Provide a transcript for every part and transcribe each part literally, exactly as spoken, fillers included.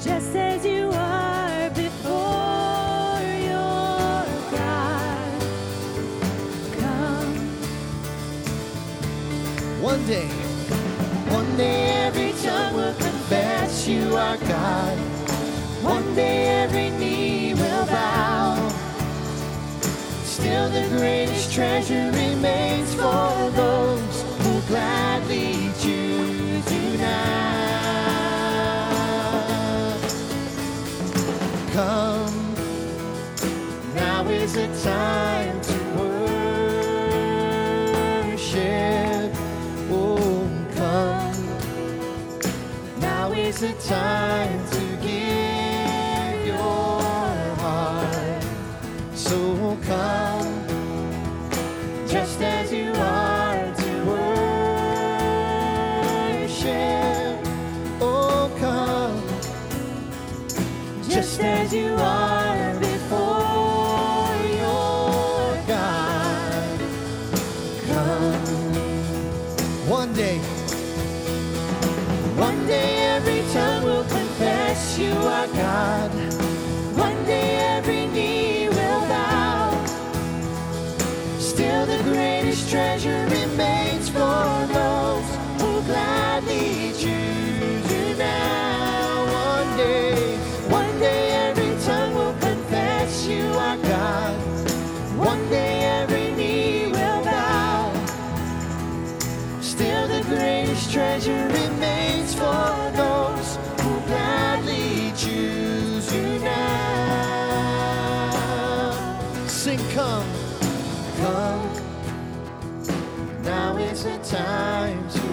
just as you are before your God. Come. One day, one day every tongue will confess you are God. One day every knee will bow. Still the greatest treasure remains for those who gladly choose you now. Come, now is the time to worship. Oh, come, now is the time to give your heart. So come, just as you are to worship. Oh, come, just as you are before your God. Come. One day, one day every tongue will confess you are God. One day every knee will bow. Still the greatest treasure remains for those who gladly choose you now. One day, one day every tongue will confess you are God. One day every knee will bow. Still the greatest treasure remains for those who gladly choose you now. Sing, come, come. Now is the time to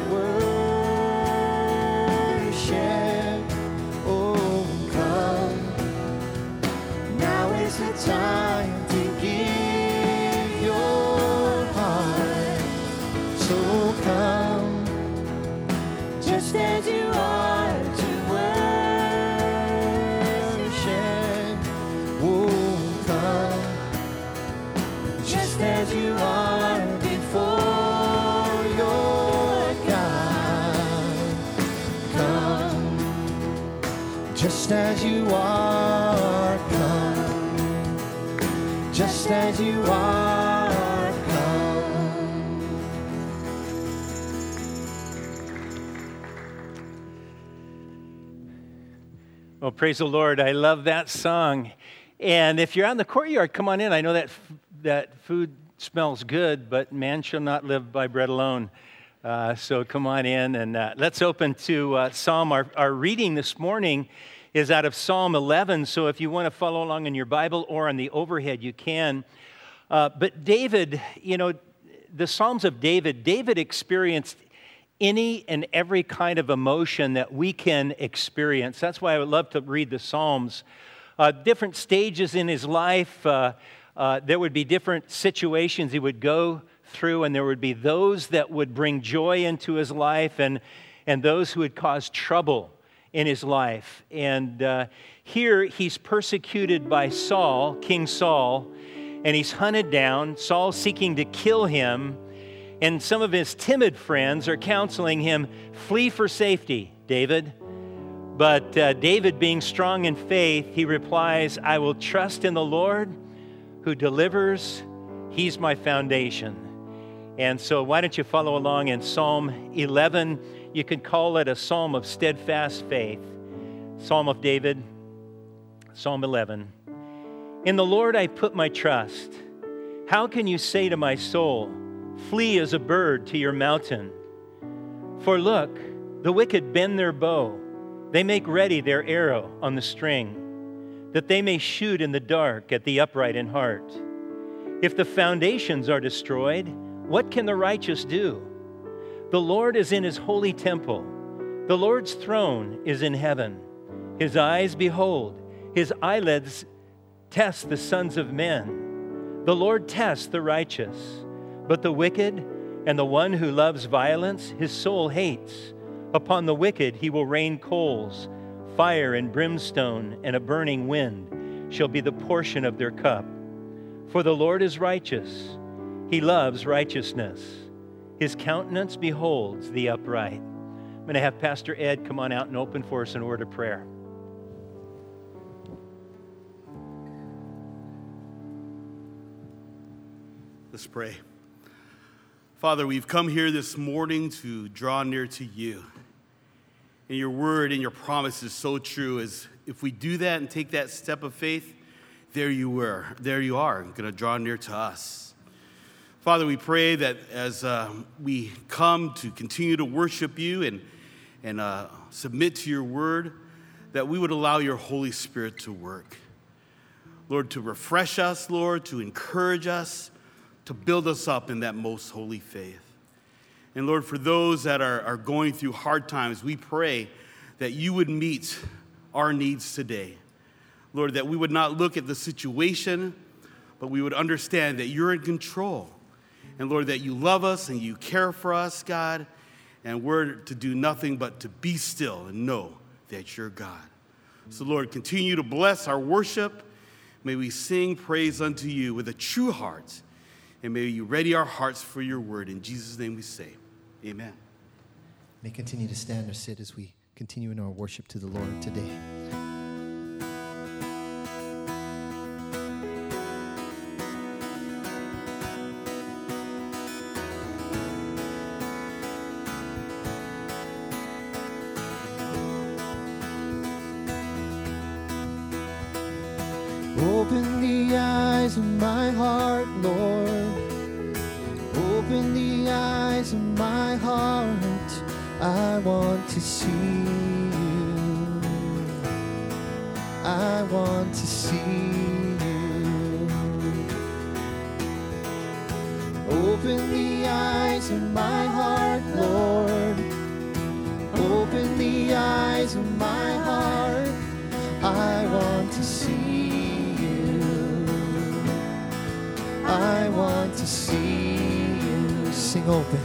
worship. Oh, come. Now is the time to give your heart. So come, just as you are to worship. Oh, come, just as you are before your God. Come, just as you are. Come, just as you are. Come. Well, praise the Lord. I love that song. And if you're out in the courtyard, come on in. I know that f- that food smells good, but man shall not live by bread alone. Uh, so come on in and uh, let's open to uh, Psalm. Our, our reading this morning is out of Psalm eleven. So if you want to follow along in your Bible or on the overhead, you can. Uh, but David, you know, the Psalms of David, David experienced any and every kind of emotion that we can experience. That's why I would love to read the Psalms. Uh, different stages in his life, uh, uh, there would be different situations he would go through, and there would be those that would bring joy into his life and, and those who would cause trouble in his life. And uh, here he's persecuted by Saul, King Saul, and he's hunted down. Saul seeking to kill him, and some of his timid friends are counseling him, flee for safety, David. But uh, David, being strong in faith, he replies, I will trust in the Lord who delivers. He's my foundation. And so why don't you follow along in Psalm eleven? You could call it a psalm of steadfast faith. Psalm of David, Psalm eleven. In the Lord I put my trust. How can you say to my soul, flee as a bird to your mountain? For look, the wicked bend their bow. They make ready their arrow on the string, that they may shoot in the dark at the upright in heart. If the foundations are destroyed, what can the righteous do? The Lord is in his holy temple. The Lord's throne is in heaven. His eyes behold, his eyelids test the sons of men. The Lord tests the righteous, but the wicked and the one who loves violence, his soul hates. Upon the wicked he will rain coals, fire and brimstone and a burning wind shall be the portion of their cup. For the Lord is righteous. He loves righteousness. His countenance beholds the upright. I'm going to have Pastor Ed come on out and open for us in a word of prayer. Let's pray. Father, we've come here this morning to draw near to you. And your word and your promise is so true. As if we do that and take that step of faith, there you were. There you are, going to draw near to us. Father, we pray that as uh, we come to continue to worship you and, and uh, submit to your word, that we would allow your Holy Spirit to work. Lord, to refresh us, Lord, to encourage us, to build us up in that most holy faith. And Lord, for those that are, are going through hard times, we pray that you would meet our needs today. Lord, that we would not look at the situation, but we would understand that you're in control. And Lord, that you love us and you care for us, God, and we're to do nothing but to be still and know that you're God. So Lord, continue to bless our worship. May we sing praise unto you with a true heart. And may you ready our hearts for your word. In Jesus' name we say, amen. May continue to stand or sit as we continue in our worship to the Lord today. Open the eyes of my heart, Lord. Open the eyes of my heart. I want to see you. I want to see you. Open the eyes of my heart, Lord. Open the eyes of my heart. I want to see you. I want to see you. Sing open.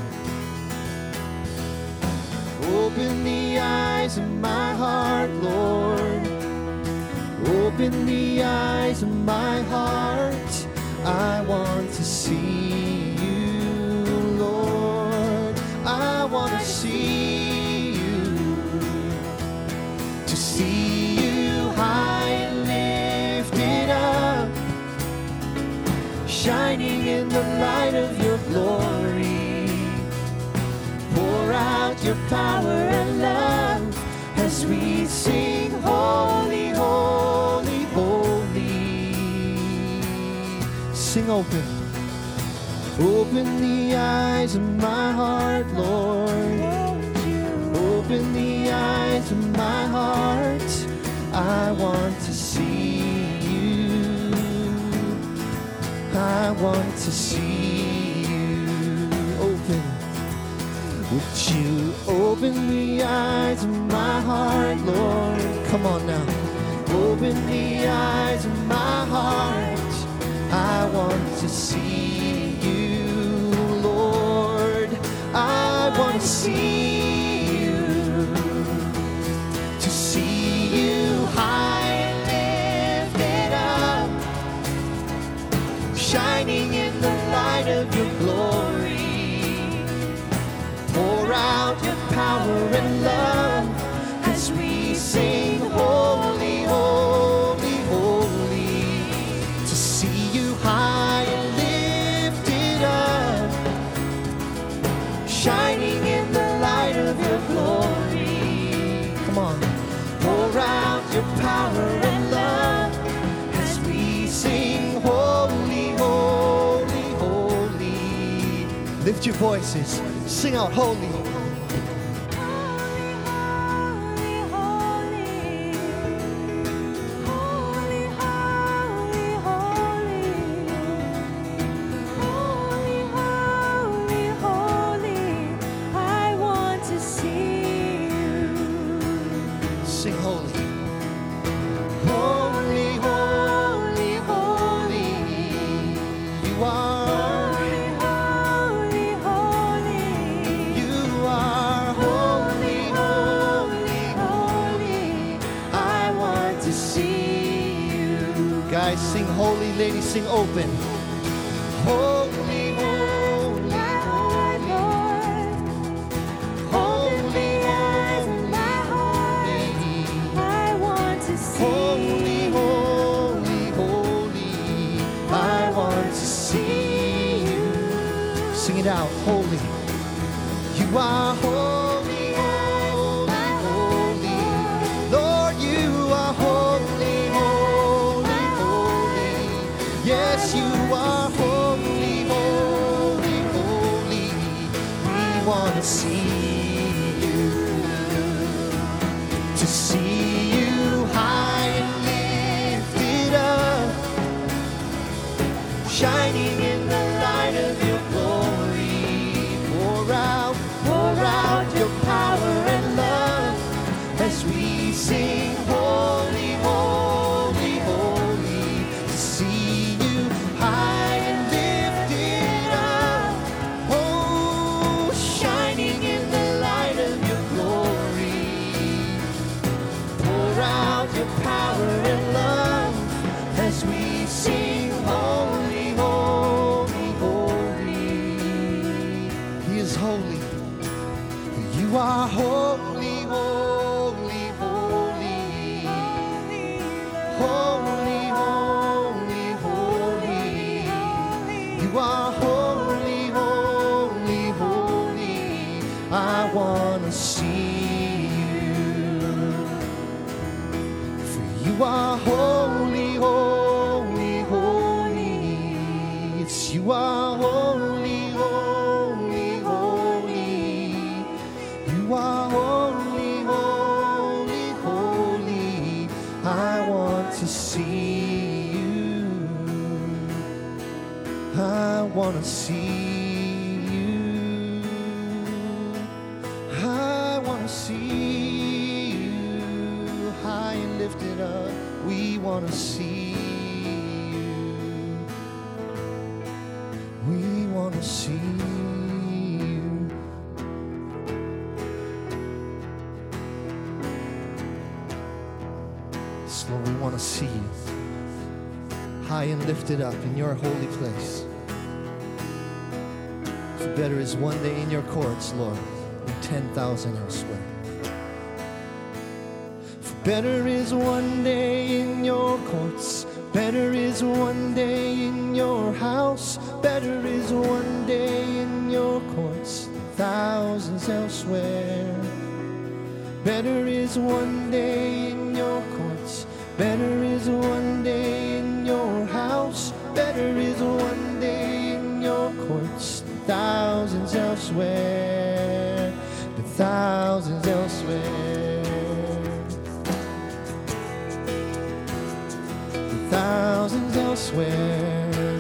Open the eyes of my heart, Lord. Open the eyes of my heart. I want to see you, Lord. I want to see you. To see you high and lifted up, shining in the light of your glory. Pour out your power and love as we sing, holy, holy, holy. Sing open. Open the eyes of my heart, Lord. Open the eyes of my heart. I want to see you. I want to see you. Open. Would you open the eyes of my heart, Lord? Come on now. Open the eyes of my heart. I want to see you, Lord. I want to see you. To see you high and lifted up, shining in the light of your glory. Pour out your power and love as we sing, holy, holy, holy. To see you high and lifted up, shining in the light of your glory. Come on. Pour out your power and love as we sing, holy, holy, holy. Lift your voices. Sing out, holy. Holy, holy, holy, holy, holy, holy, holy, holy. I want to see you. Sing holy. Holy, holy, holy. You are. Guys, sing holy. Ladies, sing open. Holy, holy, holy. Holy, holy, I want to see holy, holy, holy. I want to see you. it out. Holy. You are holy, holy, holy. Lord, you are holy, holy, holy. Yes, you are holy, holy, holy. We want to see you, to see you high and lifted up, shining in the light of your glory. Pour out, pour out your power and love as we sing holy, holy, holy. To see you high and lifted up, oh, shining in the light of your glory. Pour out your power and love as we sing holy, holy, holy. He is holy. You are holy, holy, holy. Holy, holy, holy. You are holy, holy, holy. I want to see you. For you are holy, holy, holy. It's you are holy, holy, holy. You are holy, holy, holy. I want to see you. I want to see you. I want to see you high and lifted up. We want to see you. We want to see you. Yes, Lord, we want to see you high and lifted up in your holy place. For better is one day in your courts, Lord, than ten thousand elsewhere. For better is one day in your courts, better is one day in your house, better is one day in your courts than thousands elsewhere. Better is one day in your courts, better is one day in your house, better is one day in your courts than thousands elsewhere, than thousands elsewhere, than thousands elsewhere.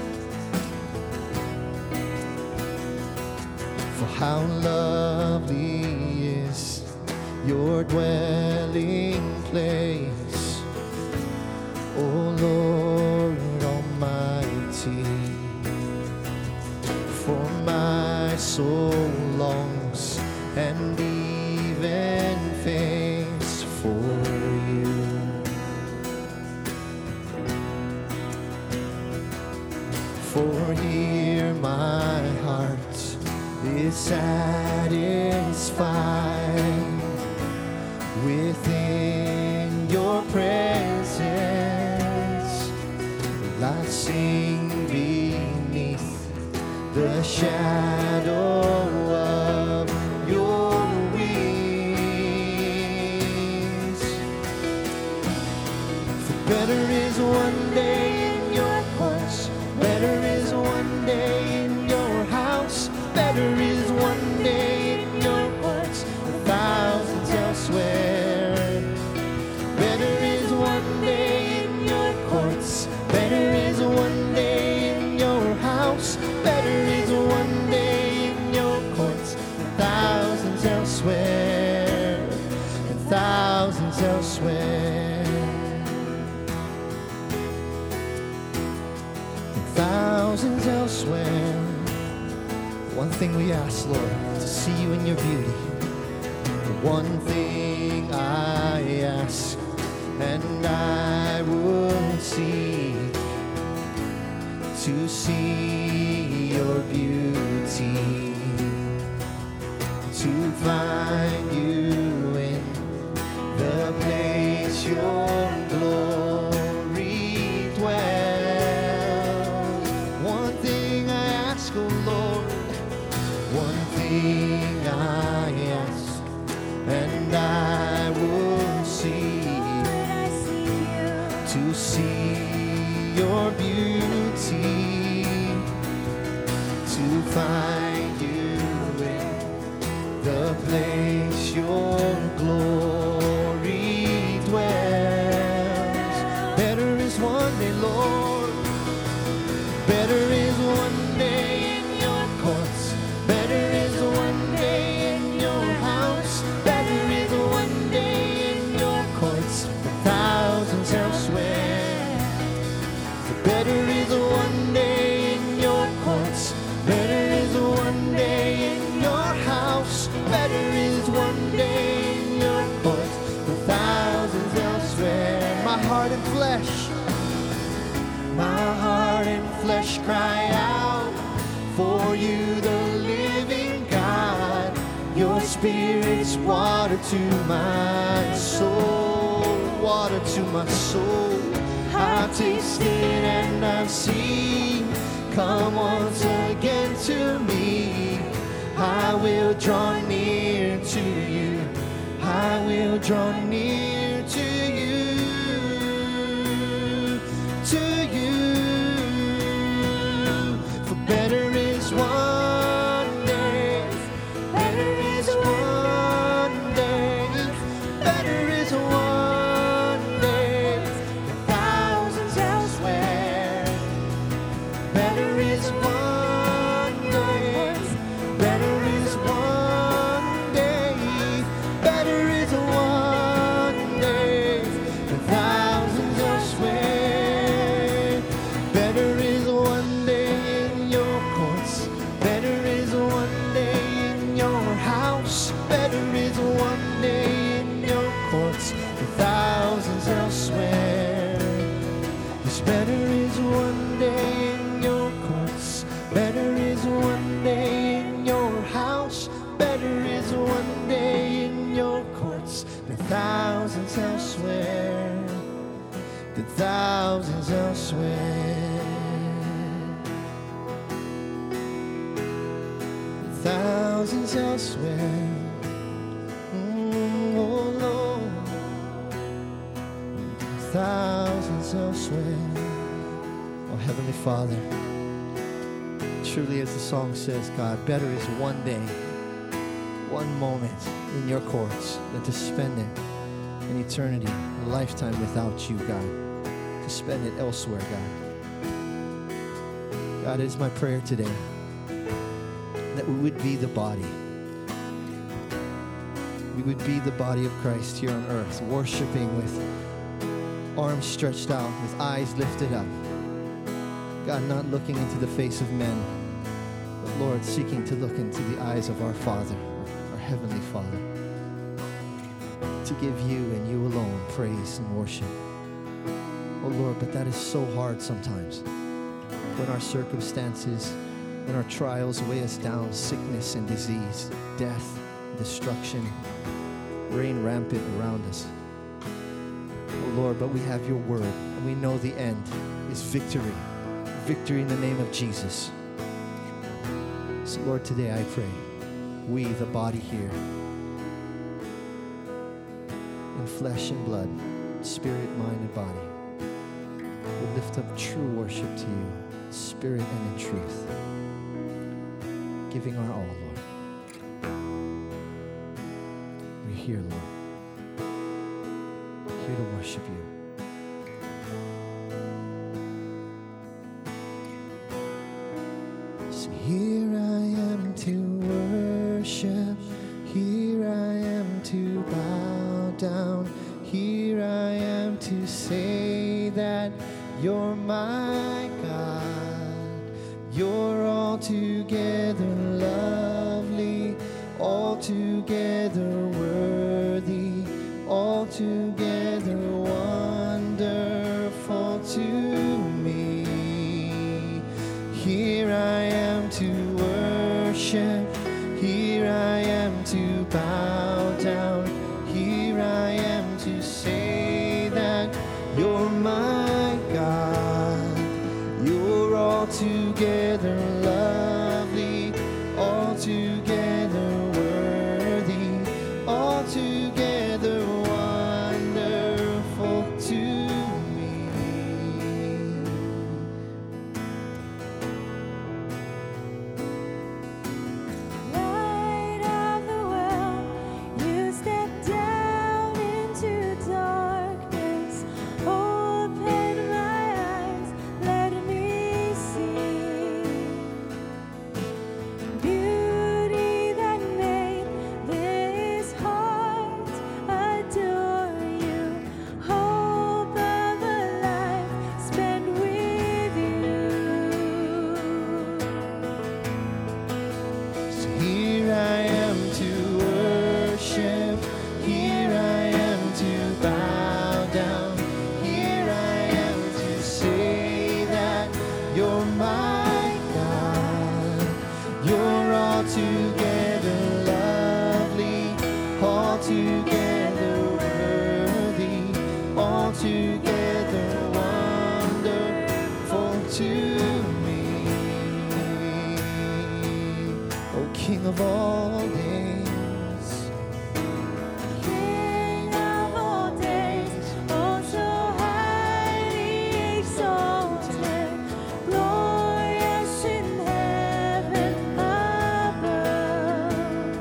For how lovely is your dwelling place, O Lord Almighty. For my soul longs and even faints for you. For here my heart is satisfied within your presence. I sing beneath the shadow of your wings. For better is one day in your courts, better is one day in your house, better is one day in your courts than thousands elsewhere. Better is one day in your courts, better is one day in your house, better is one day in your courts than thousands elsewhere, and thousands elsewhere, and thousands elsewhere. One thing we ask, Lord, to see you in your beauty. The one thing I ask, and I would seek, to see your beauty, to find you in the place your glory dwells. One thing I ask, oh Lord, to see your beauty, to find you in the place your glory dwells. Better is one day, Lord. Better is one day in your courts. Better is one day in your house. Better is one day in your courts than thousands elsewhere. For better is one day in your courts. Better is one day in your house. Better is one day in your courts than thousands elsewhere. My heart and flesh, my heart and flesh cry out for you, the living God. Your spirit's water to my soul, water to my soul. I've tasted and I've seen. Come once again to me. I will draw near to you. I will draw near to you, to you. For better is one day, better is one day, better is one day than thousands elsewhere. Better is one day, better is one day, better is one day than thousands elsewhere. Better is one day in your courts, better is one day in your house, better is one day in your courts than thousands elsewhere. Yes, better is one day in your courts, better is one day in your house, better is one day in your courts than thousands elsewhere, than thousands elsewhere, than thousands elsewhere. Mm, oh Lord, thousands elsewhere. Oh Heavenly Father, truly as the song says, God, better is one day, one moment in your courts than to spend it in eternity, a lifetime without you, God, to spend it elsewhere, God. God, it is my prayer today that we would be the body. We would be the body of Christ here on earth, worshiping with arms stretched out, with eyes lifted up. God, not looking into the face of men, but Lord, seeking to look into the eyes of our Father, our Heavenly Father, to give you and you alone praise and worship. Oh Lord, but that is so hard sometimes when our circumstances, when our trials weigh us down, sickness and disease, death, destruction, reign rampant around us. Oh Lord, but we have your word, and we know the end is victory. Victory in the name of Jesus. So Lord, today I pray, we, the body here, in flesh and blood, spirit, mind, and body, will lift up true worship to you, spirit and in truth, giving our all, Lord. We're here, Lord, here to worship you. So here I am to worship, here I am to bow down, here I am to say that you're my God. You're altogether lovely, altogether worthy, altogether wonderful to me. Here I am to worship, here I am to bow down, here I am to say that you're my God. You're altogether lovely, altogether worthy, altogether wonderful to me. King of all days. King of all days, oh so highly exalted, glorious in heaven above.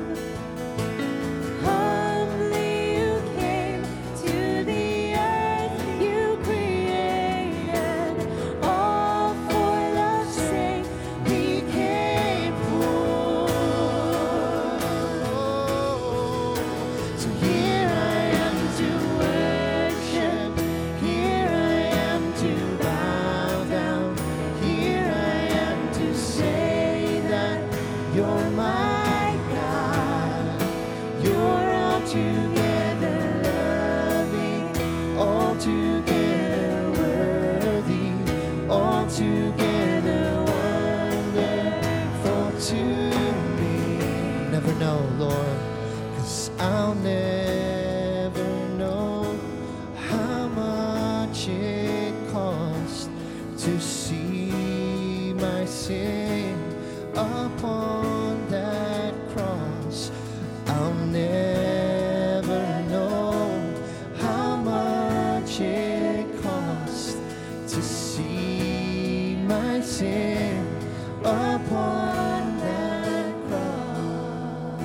Humbly you came to the earth, you created, all for love's sake became poor. So here I am to worship, here I am to bow down, here I am to say that you're my God. You're altogether loving, altogether worthy, altogether wonderful to me. Never know, Lord, 'cause I'll never know how much it costs to see my sin upon that cross. I'll never know how much it costs to see my sin upon that cross.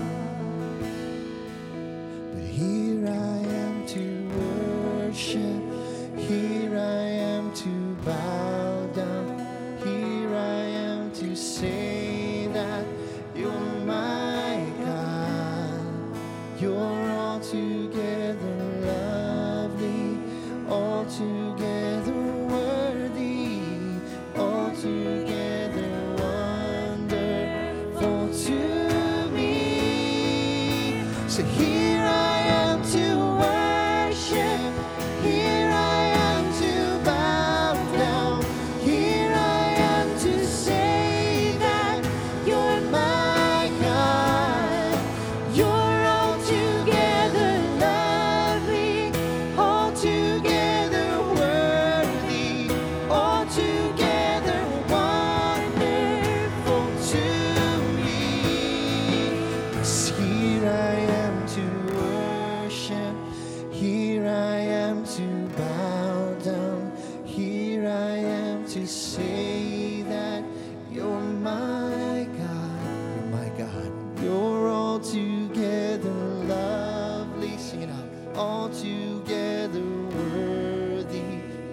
But here I am to worship, here I am to bow down, here I am to say that you're my God. You're altogether lovely, altogether worthy, altogether wonderful to me. So here I am to worship, here I am to bow down, here I am to say that you're my God. You're altogether lovely, altogether worthy, altogether wonderful to me. 'Cause here I am to worship, here I am to bow down, here I am to say that you're my God. You're my God. You're altogether lovely. Sing it out. Altogether worthy.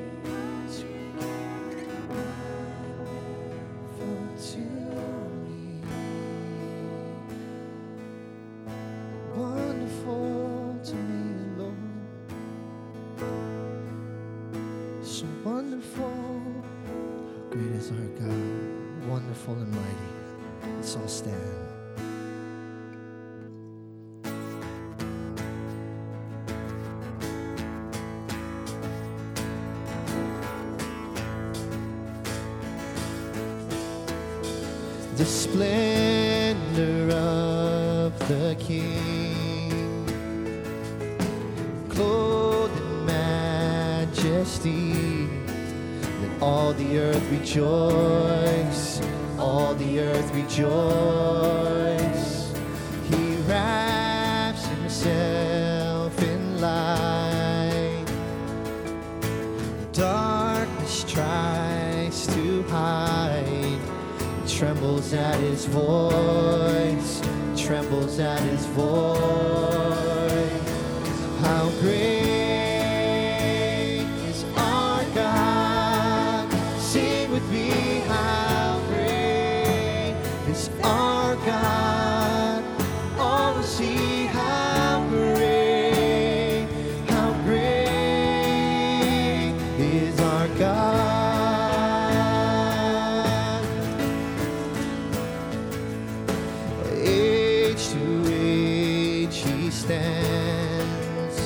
Wonderful to me. Wonderful to me, Lord. So wonderful. Great is our God. Wonderful and mighty. Let's all stand. The splendor of the King, clothed in majesty. Let all the earth rejoice, all the earth rejoice. He wraps himself in light. Darkness tries to hide, trembles at his voice, trembles at his voice. How great is our God? Sing with me, how great is our God? Oh, see how great, how great is our God. Age to age he stands.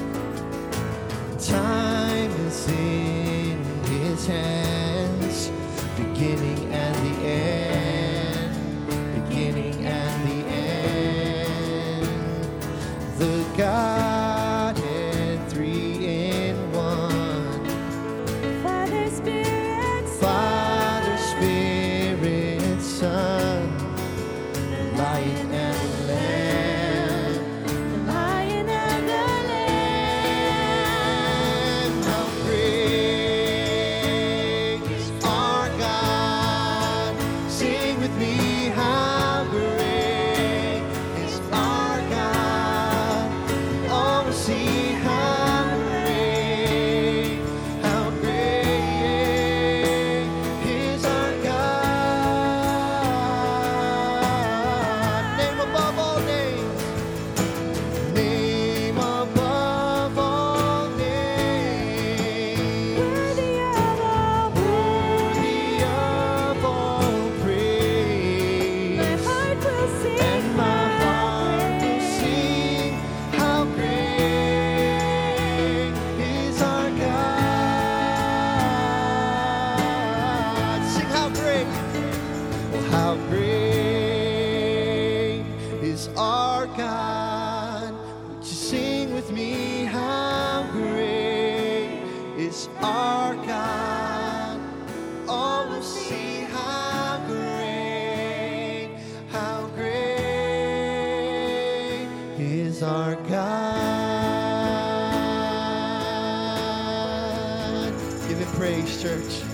Time is in his hands, beginning and the end, beginning and the end. The Godhead three in one. Father, Spirit, Father, Spirit, Son, Light our God. Would you sing with me? How great is our God. Oh, we'll see how great, how great is our God. Give him praise, church.